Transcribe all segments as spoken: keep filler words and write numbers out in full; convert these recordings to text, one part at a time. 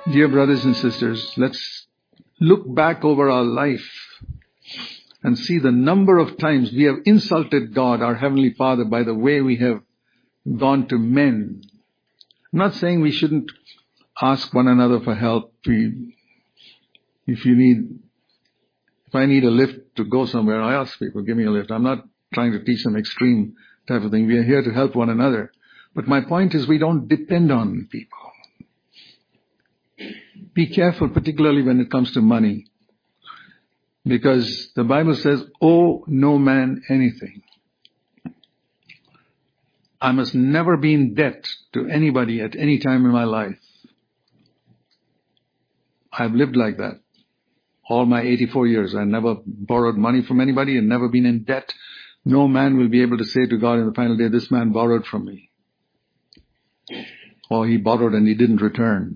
Dear brothers and sisters, let's look back over our life and see the number of times we have insulted God, our Heavenly Father, by the way we have gone to men. I'm not saying we shouldn't ask one another for help. We, if you need, if I need a lift to go somewhere, I ask people, give me a lift. I'm not trying to teach some extreme type of thing. We are here to help one another. But my point is we don't depend on people. Be careful, particularly when it comes to money. Because the Bible says, owe no man anything. I must never be in debt to anybody at any time in my life. I've lived like that. All my eighty-four years, I never borrowed money from anybody and never been in debt. No man will be able to say to God in the final day, this man borrowed from me. Or he borrowed and he didn't return.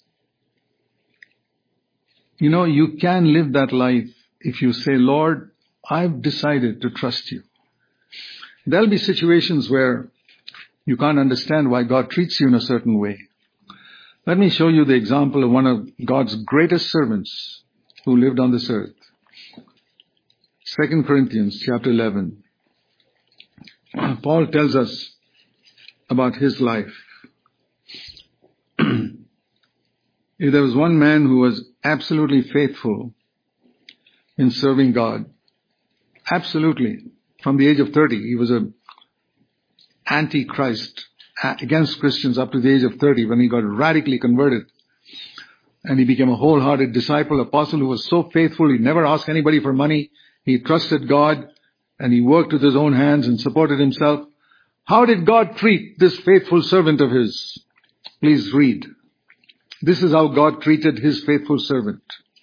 You know, you can live that life if you say, Lord, I've decided to trust you. There'll be situations where you can't understand why God treats you in a certain way. Let me show you the example of one of God's greatest servants who lived on this earth. Second Corinthians chapter eleven. Paul tells us about his life. If there was one man who was absolutely faithful in serving God, absolutely, from the age of thirty, he was a anti-Christ, against Christians up to the age of thirty when he got radically converted. And he became a wholehearted disciple, apostle who was so faithful, he never asked anybody for money. He trusted God and he worked with his own hands and supported himself. How did God treat this faithful servant of his? Please read. This is how God treated his faithful servant.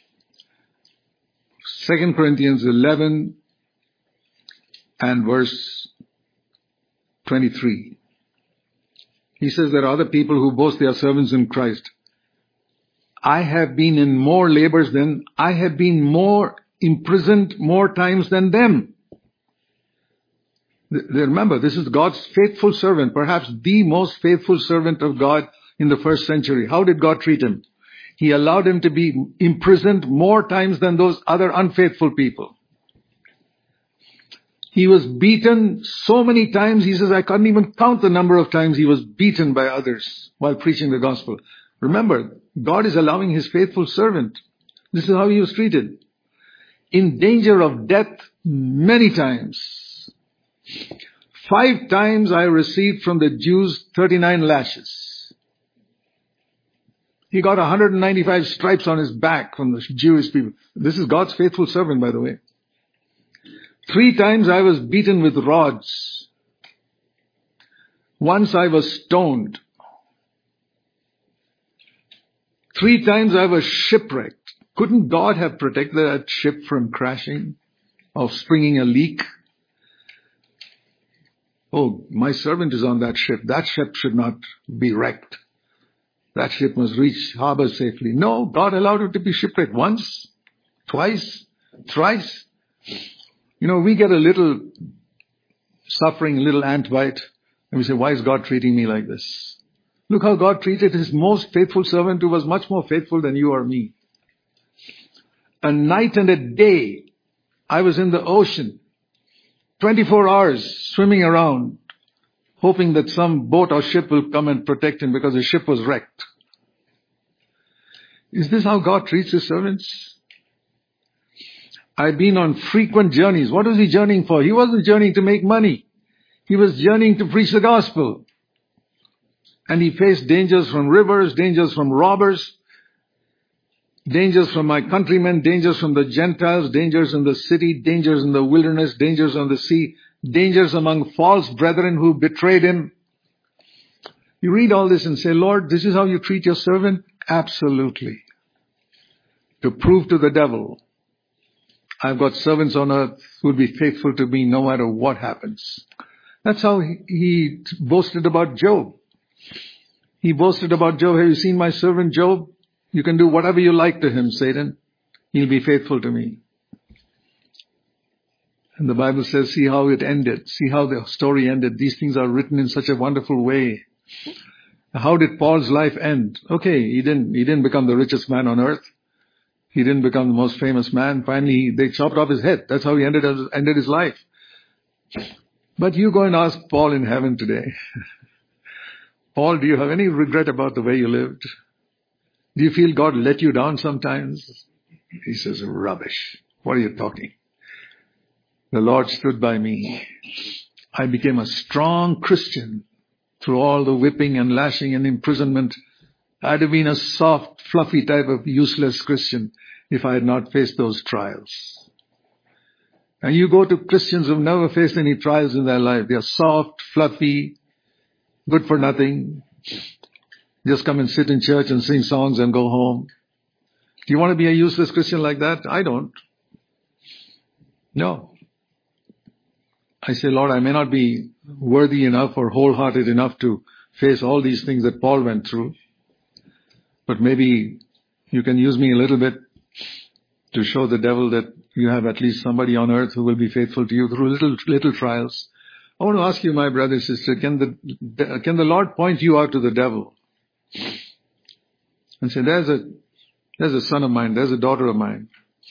Second Corinthians eleven and verse twenty-three. He says there are other people who boast they are servants in Christ. I have been in more labors than, I have been more imprisoned more times than them. Remember, this is God's faithful servant, perhaps the most faithful servant of God in the first century. How did God treat him? He allowed him to be imprisoned more times than those other unfaithful people. He was beaten so many times, he says, I can't even count the number of times he was beaten by others while preaching the gospel. Remember, God is allowing his faithful servant. This is how he was treated. In danger of death many times. Five times I received from the Jews thirty-nine lashes. He got one hundred ninety-five stripes on his back from the Jewish people. This is God's faithful servant, by the way. Three times I was beaten with rods. Once I was stoned. Three times I was shipwrecked. Couldn't God have protected that ship from crashing, of springing a leak? Oh, my servant is on that ship. That ship should not be wrecked. That ship must reach harbor safely. No, God allowed it to be shipwrecked once, twice, thrice. You know, we get a little suffering, a little ant bite, and we say, why is God treating me like this? Look how God treated his most faithful servant who was much more faithful than you or me. A night and a day, I was in the ocean, twenty-four hours swimming around, hoping that some boat or ship will come and protect him because the ship was wrecked. Is this how God treats his servants? I've been on frequent journeys. What was he journeying for? He wasn't journeying to make money. He was journeying to preach the gospel. And he faced dangers from rivers, dangers from robbers, dangers from my countrymen, dangers from the Gentiles, dangers in the city, dangers in the wilderness, dangers on the sea, dangers among false brethren who betrayed him. You read all this and say, Lord, this is how you treat your servant? Absolutely. To prove to the devil, I've got servants on earth who will be faithful to me no matter what happens. That's how he, he boasted about Job. He boasted about Job. Have you seen my servant Job? You can do whatever you like to him, Satan. He'll be faithful to me. And the Bible says, see how it ended. See how the story ended. These things are written in such a wonderful way. How did Paul's life end? Okay, he didn't, he didn't become the richest man on earth. He didn't become the most famous man. Finally, they chopped off his head. That's how he ended, ended his life. But you go and ask Paul in heaven today, Paul, do you have any regret about the way you lived? Do you feel God let you down sometimes? He says, rubbish. What are you talking? The Lord stood by me. I became a strong Christian through all the whipping and lashing and imprisonment. I'd have been a soft, fluffy type of useless Christian if I had not faced those trials. And you go to Christians who've never faced any trials in their life. They are soft, fluffy, good for nothing. Just come and sit in church and sing songs and go home. Do you want to be a useless Christian like that? I don't. No. I say, Lord, I may not be worthy enough or wholehearted enough to face all these things that Paul went through. But maybe you can use me a little bit to show the devil that you have at least somebody on earth who will be faithful to you through little, little trials. I want to ask you, my brother and sister, can the, can the Lord point you out to the devil and say, there's a, there's a son of mine, there's a daughter of mine.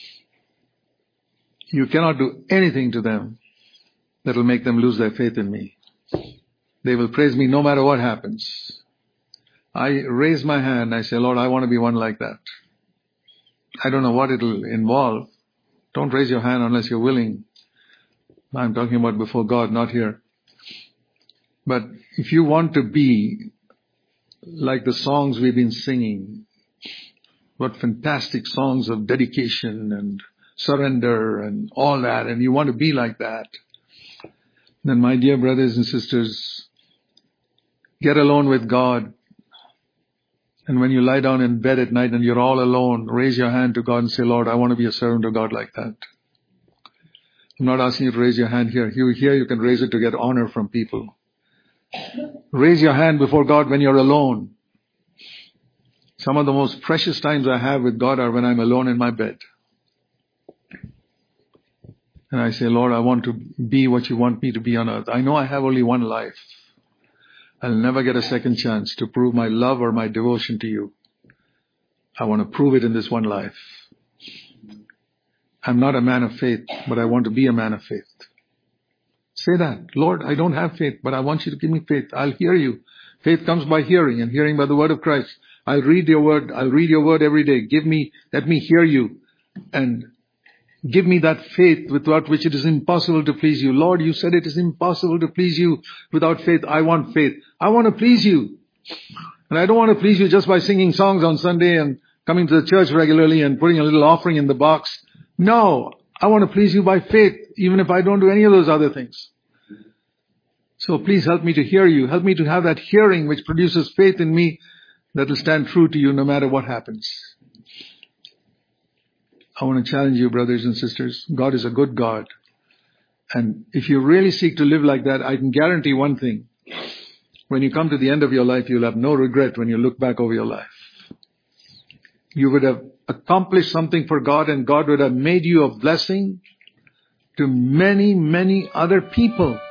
You cannot do anything to them that will make them lose their faith in me. They will praise me no matter what happens. I raise my hand, I say, Lord, I want to be one like that. I don't know what it'll involve. Don't raise your hand unless you're willing. I'm talking about before God, not here. But if you want to be like the songs we've been singing, what fantastic songs of dedication and surrender and all that, and you want to be like that, then my dear brothers and sisters, get alone with God. And when you lie down in bed at night and you're all alone, raise your hand to God and say, Lord, I want to be a servant of God like that. I'm not asking you to raise your hand here. Here, here you can raise it to get honor from people. Raise your hand before God when you're alone. Some of the most precious times I have with God are when I'm alone in my bed. And I say, Lord, I want to be what you want me to be on earth. I know I have only one life. I'll never get a second chance to prove my love or my devotion to you. I want to prove it in this one life. I'm not a man of faith, but I want to be a man of faith. Say that. Lord, I don't have faith, but I want you to give me faith. I'll hear you. Faith comes by hearing, and hearing by the word of Christ. I'll read your word. I'll read your word every day. Give me, let me hear you. And give me that faith without which it is impossible to please you. Lord, you said it is impossible to please you without faith. I want faith. I want to please you. And I don't want to please you just by singing songs on Sunday and coming to the church regularly and putting a little offering in the box. No, I want to please you by faith, even if I don't do any of those other things. So please help me to hear you. Help me to have that hearing which produces faith in me that will stand true to you no matter what happens. I want to challenge you, brothers and sisters. God is a good God. And if you really seek to live like that, I can guarantee one thing. When you come to the end of your life, you'll have no regret when you look back over your life. You would have accomplished something for God, and God would have made you a blessing to many, many other people.